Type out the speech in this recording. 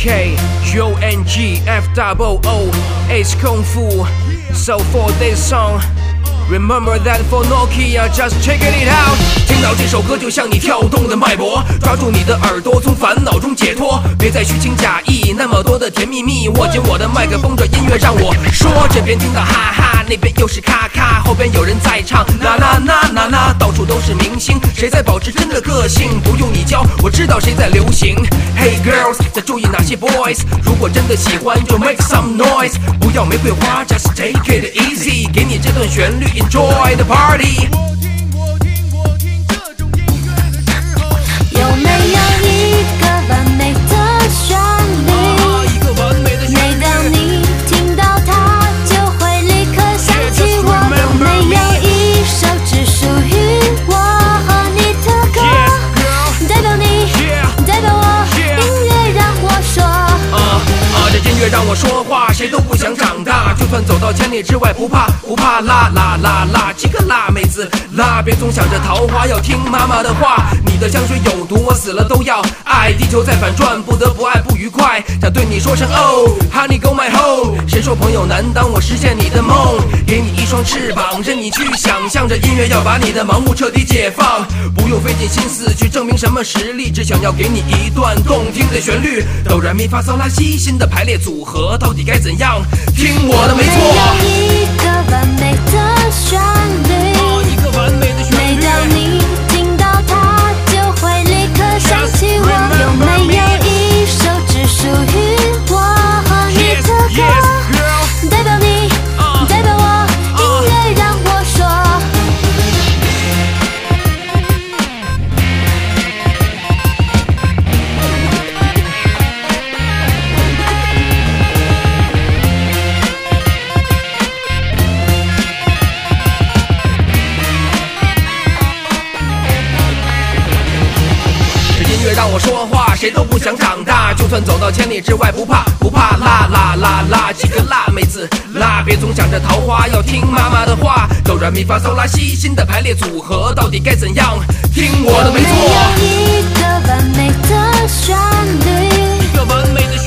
KUNGFOO It's Kung Fu. So for this song, remember that for Nokia, just check it out. 听到这首歌就像你跳动的脉搏，抓住你的耳朵，从烦恼中解脱。别再虚情假意，那么多的甜蜜蜜。握紧我的麦克风，这音乐让我说。这边听到哈哈，那边又是咔咔，后边有人在唱啦啦啦啦啦，到处都是明星，谁在保持真的个性？不用你教，我知道谁在流行。Hey girls， 在注意哪些 boys？ 如果真的喜欢，就 make some noise， 不要玫瑰花 ，just take it easy， 给你这段旋律 ，enjoy the party。 有没有一个完美的旋律？每当你听到它，就会立刻想起我。有没有一首只属于我和你的歌？代表你，代表我，音乐让我说。 这音乐让我说话，谁都不想长大，就算走到千里之外，不怕不怕啦啦啦啦，几个辣妹子辣，别总想着桃花，要听妈妈的话。你的香水有毒，我死了都要爱。地球在反转，不得不爱不愉快，想对你说声哦 ，Honey go my home。谁说朋友难当，我实现你的梦，给你一双翅膀，任你去想象着音乐要把你的盲目彻底解放，不用费尽心思去证明什么实力，只想要给你一段动听的旋律。哆来咪发嗦拉西，新的排列组合到底该怎样？听我的没错。 有一个完美的旋律， 一个完美的旋律。 每当你听到它，就会立刻想起我。有没有一首只属于我和你的歌？代表你，代表我，音乐让我说。 让我说话，谁都不想长大，就算走到千里之外，不怕不怕啦啦啦啦，几个辣妹子辣，别总想着桃花，要听妈妈的话。哆来咪发嗦拉西，新的排列组合到底该怎样？听我的没错。 有没有一个完美的旋律？ 一个完美的旋律。